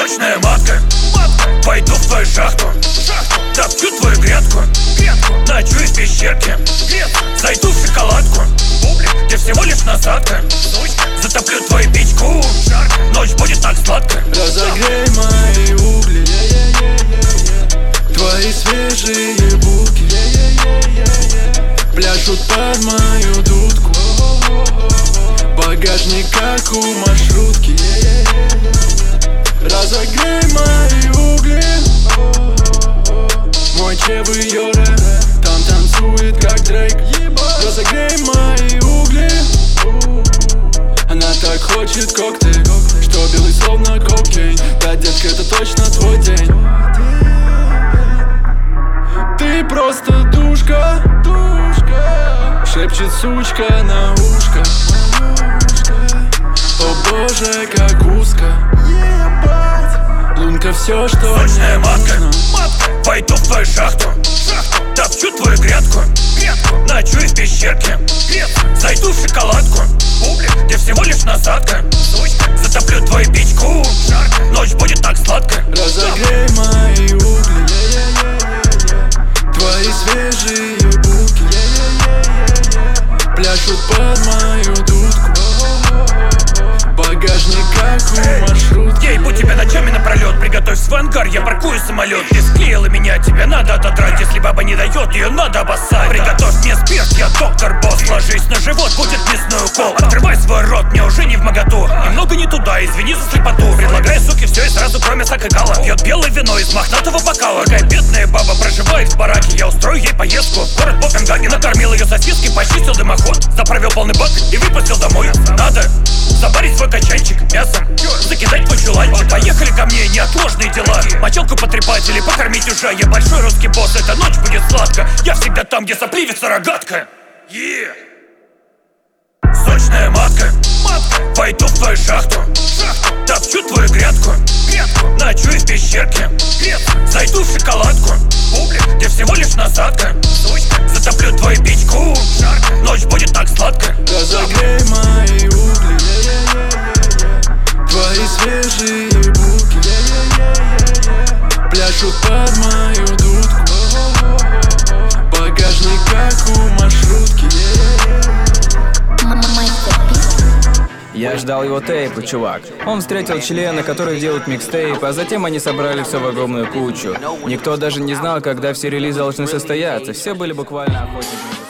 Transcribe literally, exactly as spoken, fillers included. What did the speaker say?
Сочная матка, пойду в твою шахту, топчу твою грядку, ночую в пещерке, зайду в шоколадку. Ты всего лишь насадка, затоплю твою печку, ночь будет так сладко. Разогрей мои угли, твои свежие булки пляшут под мою дудку. Багажник как у маршрутки. Разогрей мои угли. Мой чев ее рэп, там танцует как Дрейк. Разогрей мои угли. Она так хочет коктейль, что белый словно кокейн. Да, детка, это точно твой день. Ты просто душка, душка, шепчет сучка на ушко. О боже, как узко. Лунка все, что Сочная матка, нужно. пойду в твою шахту, топчу твою грядку, ночую в пещерке, зайду в шоколадку. Ты всего лишь насадка, затоплю твою печку, ночь будет так сладко. Разогрей мои угли, твои свежие булки пляшут под мою дудку. Багажник как у маршрутки. Я ебу тебя ночами напролет, приготовься в ангар, я паркую самолет. Ты склеила меня, тебя надо отодрать. Если баба не дает, ее надо обоссать. Приготовь мне спирт, я доктор Босс. Ложись на живот, будет мясной укол. Открывай свой рот, мне уже не в моготу. Немного не туда, извини за слепоту. Предлагай, суки, все и сразу, кроме сакакала. Пьет белое вино из мохнатого бокала. Какая бедная баба проживает в бараке. Я устрою ей поездку в город Копенгаген. Накормил ее сосиски, почистил дымоход, заправил полный бак и выпустил домой. Надо забарить свой качанчик мясом, закидать твой чуланчик. Поехали ко мне, неотложные дела. Мочалку потрепать или покормить уже. Я большой русский босс, эта ночь будет сладко. Я всегда там, где сопливится рогатка. Yeah. Сочная матка, пойду в твою шахту, топчу твою грядку, ночую в пещерке, зайду в шоколадку. Ты всего лишь насадка, затоплю твою печку, ночь будет так сладко. Разогрей мои угли, твои свежие булки пляшут под мою дудку. Багажник как у маршрутки. Я ждал его тейпа, чувак. Он встретил члена, который делает микстейп, а затем они собрали все в огромную кучу. Никто даже не знал, когда все релизы должны состояться. Все были буквально охотниками.